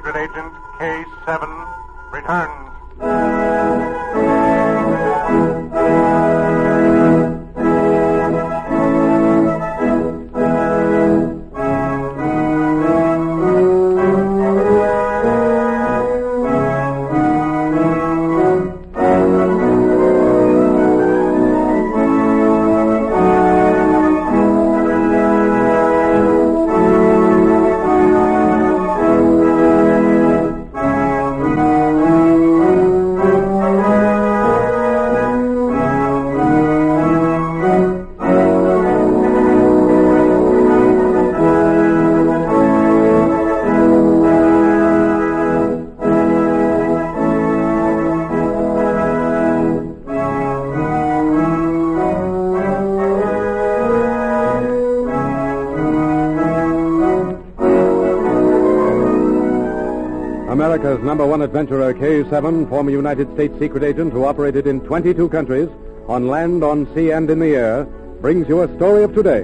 Secret Agent K7 returns. America's number one adventurer, K7, former United States secret agent who operated in 22 countries, on land, on sea, and in the air, brings you a story of today.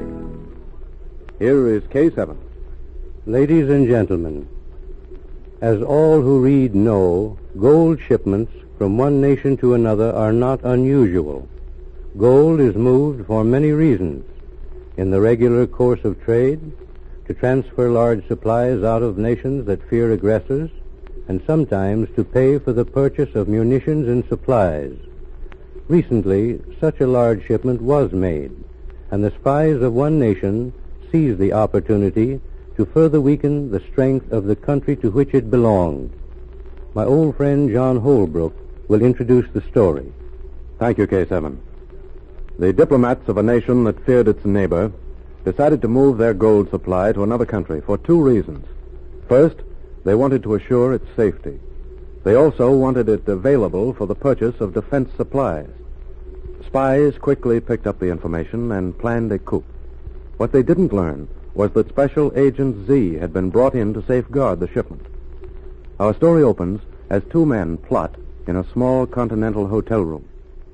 Here is K7. Ladies and gentlemen, as all who read know, gold shipments from one nation to another are not unusual. Gold is moved for many reasons. In the regular course of trade, to transfer large supplies out of nations that fear aggressors, and sometimes to pay for the purchase of munitions and supplies. Recently, such a large shipment was made, and the spies of one nation seized the opportunity to further weaken the strength of the country to which it belonged. My old friend John Holbrook will introduce the story. Thank you, K7. The diplomats of a nation that feared its neighbor decided to move their gold supply to another country for two reasons. First, they wanted to assure its safety. They also wanted it available for the purchase of defense supplies. Spies quickly picked up the information and planned a coup. What they didn't learn was that Special Agent Z had been brought in to safeguard the shipment. Our story opens as two men plot in a small continental hotel room.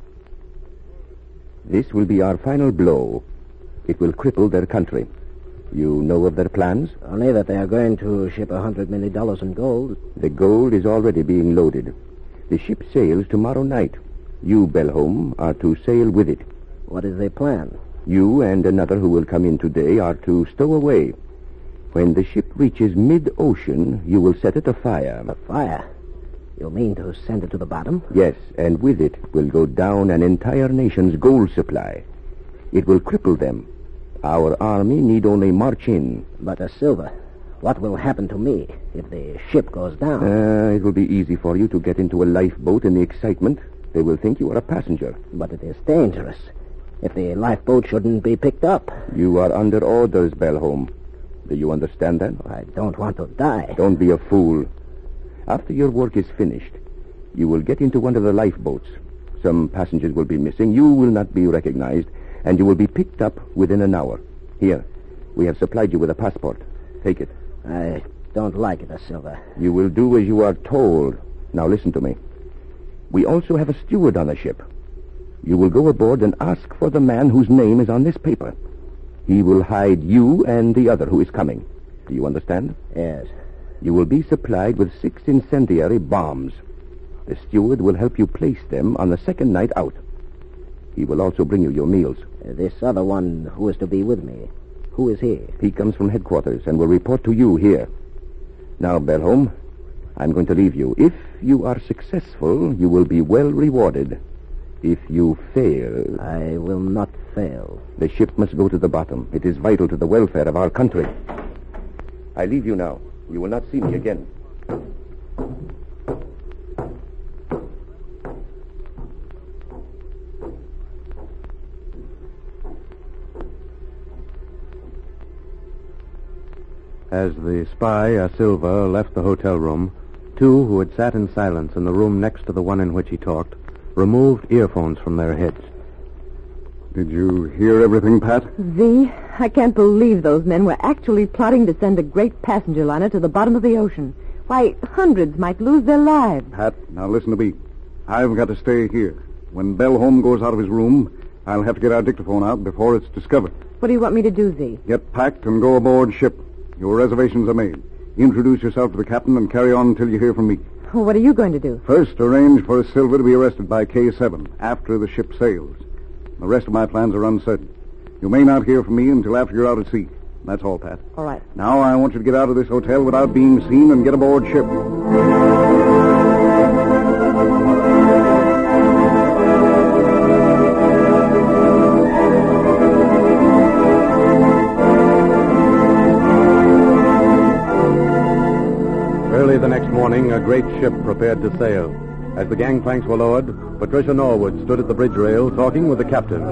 This will be our final blow. It will cripple their country. You know of their plans? Only that they are going to ship $100 million in gold. The gold is already being loaded. The ship sails tomorrow night. You, Bellholm, are to sail with it. What is their plan? You and another who will come in today are to stow away. When the ship reaches mid-ocean, you will set it afire. A fire? You mean to send it to the bottom? Yes, and with it will go down an entire nation's gold supply. It will cripple them. Our army need only march in. But, Silver, what will happen to me if the ship goes down? It will be easy for you to get into a lifeboat in the excitement. They will think you are a passenger. But it is dangerous. If the lifeboat shouldn't be picked up. You are under orders, Bellholm. Do you understand that? I don't want to die. Don't be a fool. After your work is finished, you will get into one of the lifeboats. Some passengers will be missing. You will not be recognized, and you will be picked up within an hour. Here, we have supplied you with a passport. Take it. I don't like it, Silver. You will do as you are told. Now listen to me. We also have a steward on the ship. You will go aboard and ask for the man whose name is on this paper. He will hide you and the other who is coming. Do you understand? Yes. You will be supplied with 6 incendiary bombs. The steward will help you place them on the second night out. He will also bring you your meals. This other one who is to be with me, who is he? He comes from headquarters and will report to you here. Now, Bellholm, I'm going to leave you. If you are successful, you will be well rewarded. If you fail... I will not fail. The ship must go to the bottom. It is vital to the welfare of our country. I leave you now. You will not see me again. As the spy, Silva, left the hotel room, two who had sat in silence in the room next to the one in which he talked removed earphones from their heads. Did you hear everything, Pat? Z, I can't believe those men were actually plotting to send a great passenger liner to the bottom of the ocean. Why, hundreds might lose their lives. Pat, now listen to me. I've got to stay here. When Bellholm goes out of his room, I'll have to get our dictaphone out before it's discovered. What do you want me to do, Z? Get packed and go aboard ship. Your reservations are made. Introduce yourself to the captain and carry on until you hear from me. Well, what are you going to do? First, arrange for Silver to be arrested by K7 after the ship sails. The rest of my plans are uncertain. You may not hear from me until after you're out at sea. That's all, Pat. All right. Now I want you to get out of this hotel without being seen and get aboard ship. Early the next morning, a great ship prepared to sail. As the gangplanks were lowered, Patricia Norwood stood at the bridge rail talking with the captain.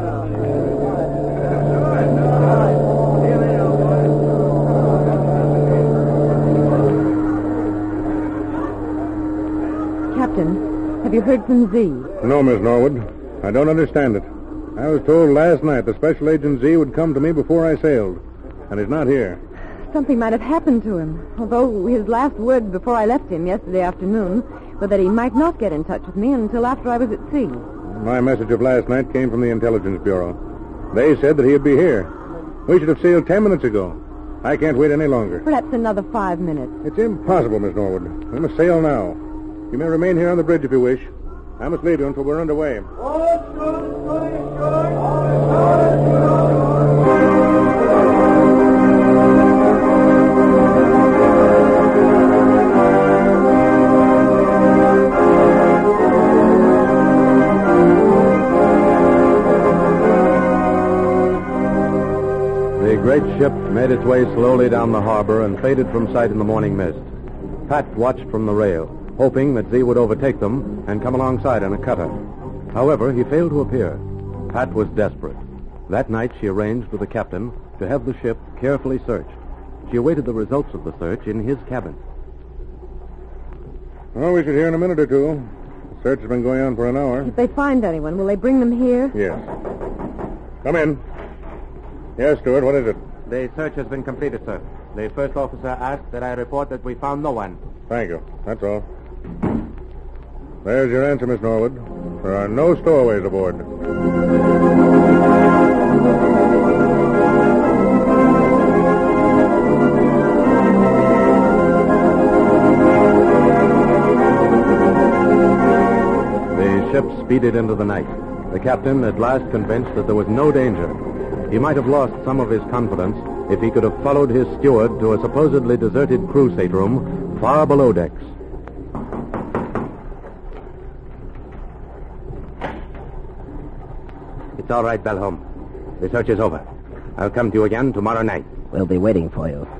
Captain, have you heard from Z? No, Miss Norwood. I don't understand it. I was told last night the Special Agent Z would come to me before I sailed, and he's not here. Something might have happened to him, although his last words before I left him yesterday afternoon were that he might not get in touch with me until after I was at sea. My message of last night came from the Intelligence Bureau. They said that he'd be here. We should have sailed 10 minutes ago. I can't wait any longer. Perhaps another 5 minutes. It's impossible, Miss Norwood. We must sail now. You may remain here on the bridge if you wish. I must leave you until we're underway. The great ship made its way slowly down the harbor and faded from sight in the morning mist. Pat watched from the rail, hoping that Z would overtake them and come alongside in a cutter. However, he failed to appear. Pat was desperate. That night, she arranged with the captain to have the ship carefully searched. She awaited the results of the search in his cabin. Well, we should hear in a minute or two. The search has been going on for an hour. If they find anyone, will they bring them here? Yes. Come in. Yes, Stewart, what is it? The search has been completed, sir. The first officer asked that I report that we found no one. Thank you. That's all. There's your answer, Miss Norwood. There are no stowaways aboard. The ship speeded into the night. The captain, at last convinced that there was no danger. He might have lost some of his confidence if he could have followed his steward to a supposedly deserted crew stateroom far below decks. It's all right, Belholm. The search is over. I'll come to you again tomorrow night. We'll be waiting for you.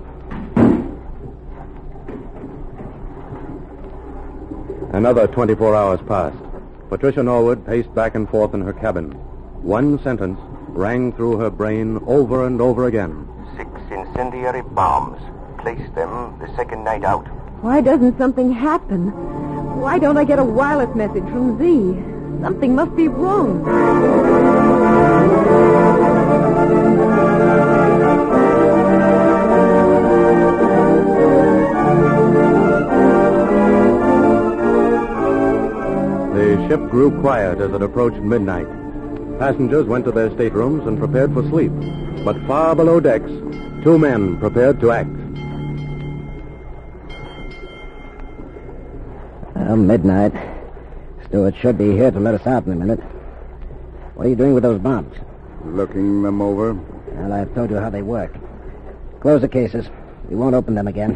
Another 24 hours passed. Patricia Norwood paced back and forth in her cabin. One sentence rang through her brain over and over again. 6 incendiary bombs. Placed them the second night out. Why doesn't something happen? Why don't I get a wireless message from Z? Something must be wrong. The ship grew quiet as it approached midnight. Passengers went to their staterooms and prepared for sleep. But far below decks, 2 men prepared to act. Midnight. Stewart should be here to let us out in a minute. What are you doing with those bombs? Looking them over. Well, I've told you how they work. Close the cases. We won't open them again.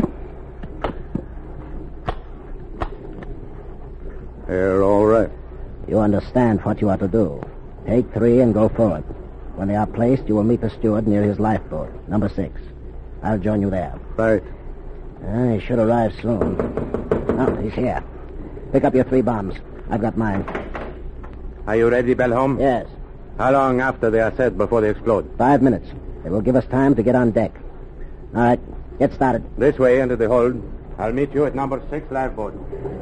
They're all right. You understand what you are to do. Take 3 and go forward. When they are placed, you will meet the steward near his lifeboat, number 6. I'll join you there. Right. He should arrive soon. Oh, he's here. Pick up your 3 bombs. I've got mine. Are you ready, Belholm? Yes. How long after they are set before they explode? 5 minutes. It will give us time to get on deck. All right, get started. This way into the hold. I'll meet you at number 6 lifeboat.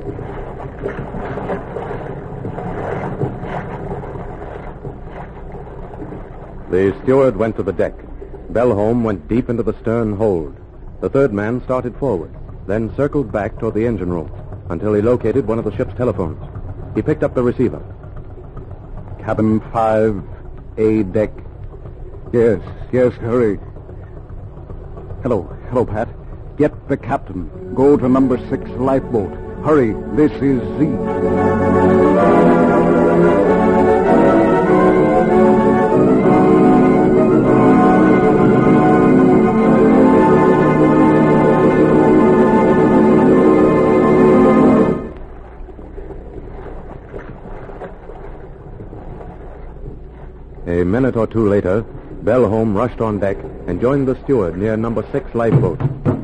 The steward went to the deck. Belholm went deep into the stern hold. The third man started forward, then circled back toward the engine room until he located one of the ship's telephones. He picked up the receiver. Cabin 5, A deck. Yes, hurry. Hello, Pat. Get the captain. Go to number 6 lifeboat. Hurry. This is Z. A minute or two later, Bellholm rushed on deck and joined the steward near number 6 lifeboat.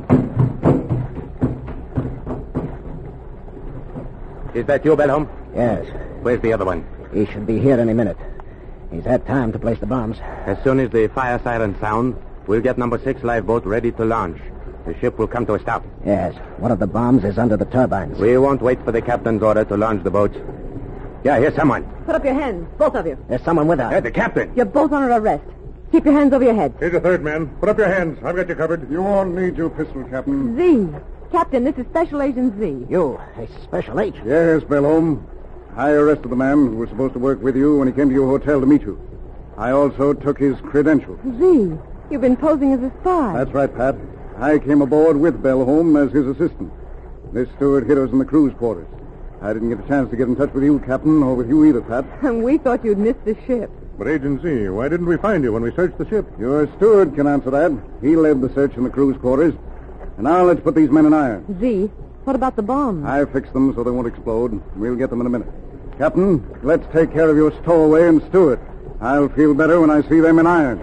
Is that you, Bellholm? Yes. Where's the other one? He should be here any minute. He's had time to place the bombs. As soon as the fire siren sound, we'll get number 6 lifeboat ready to launch. The ship will come to a stop. Yes. One of the bombs is under the turbines. We won't wait for the captain's order to launch the boats. Yeah, here's someone. Put up your hands, both of you. There's someone with us. The captain. You're both under arrest. Keep your hands over your heads. Here's a third man. Put up your hands. I've got you covered. You won't need your pistol, Captain. Z. Captain, this is Special Agent Z. You, a special agent? Yes, Bellholm. I arrested the man who was supposed to work with you when he came to your hotel to meet you. I also took his credentials. Z, you've been posing as a spy. That's right, Pat. I came aboard with Bellholm as his assistant. This steward hid us in the crew's quarters. I didn't get a chance to get in touch with you, Captain, or with you either, Pat. And we thought you'd missed the ship. But Agent Z, why didn't we find you when we searched the ship? Your steward can answer that. He led the search in the crew's quarters. And now let's put these men in irons. Z, what about the bombs? I fixed them so they won't explode. We'll get them in a minute. Captain, let's take care of your stowaway and steward. I'll feel better when I see them in irons.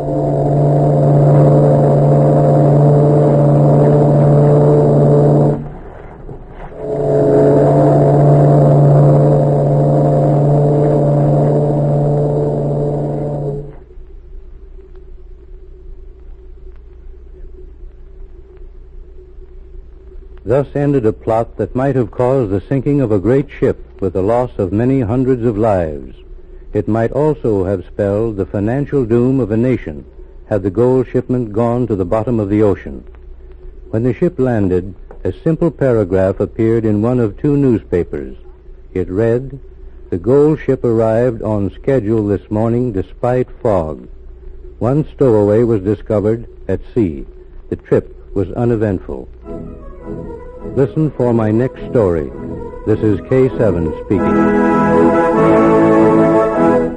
Thus ended a plot that might have caused the sinking of a great ship with the loss of many hundreds of lives. It might also have spelled the financial doom of a nation had the gold shipment gone to the bottom of the ocean. When the ship landed, a simple paragraph appeared in one of 2 newspapers. It read, "The gold ship arrived on schedule this morning despite fog. One stowaway was discovered at sea. The trip was uneventful." Listen for my next story. This is K7 speaking.